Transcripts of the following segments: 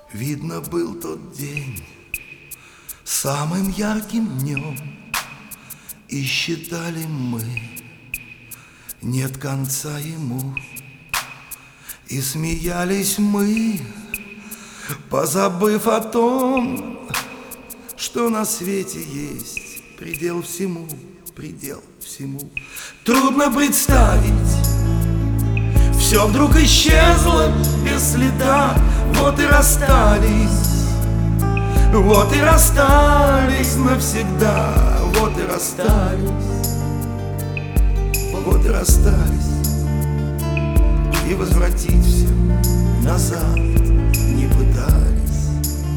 Видно, был тот день самым ярким днем, и считали мы, нет конца ему. И смеялись мы, позабыв о том, что на свете есть предел всему, предел всему. Трудно представить, все вдруг исчезло без следа. Вот и расстались, вот и расстались навсегда. Вот и расстались, вот и расстались. И возвратить все назад не пытались.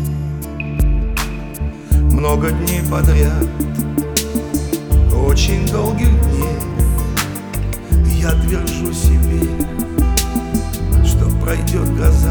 Много дней подряд, очень долгих дней, я твержу себе, что пройдет гроза.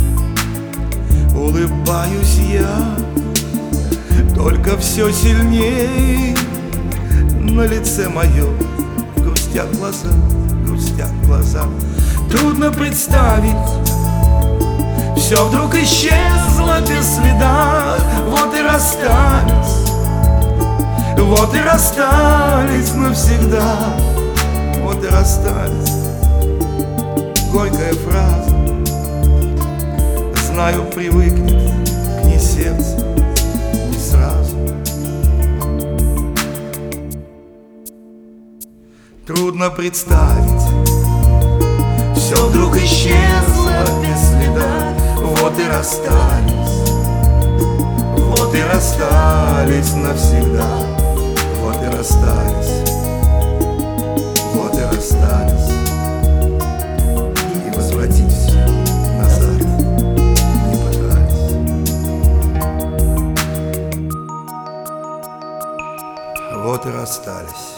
Улыбаюсь я, только все сильнее на лице моем грустят глаза, грустят глаза. Трудно представить, все вдруг исчезло без следа. Вот и расстались, вот и расстались навсегда. Вот и расстались. Горькая фраза, знаю, привыкнет к ней сердце не сразу. Трудно представить, все вдруг исчезло без следа. Вот и расстались, вот и расстались навсегда. Вот и расстались, вот и расстались. И возвратить все назад не пытались. Вот и расстались.